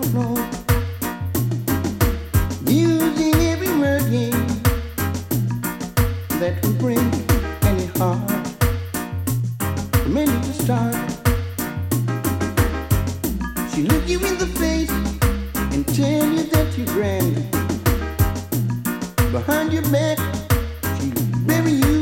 floor, using every word game that will bring any heart from any to start. She look you in the face and tell you that you're grand. Behind your back, she'll bury you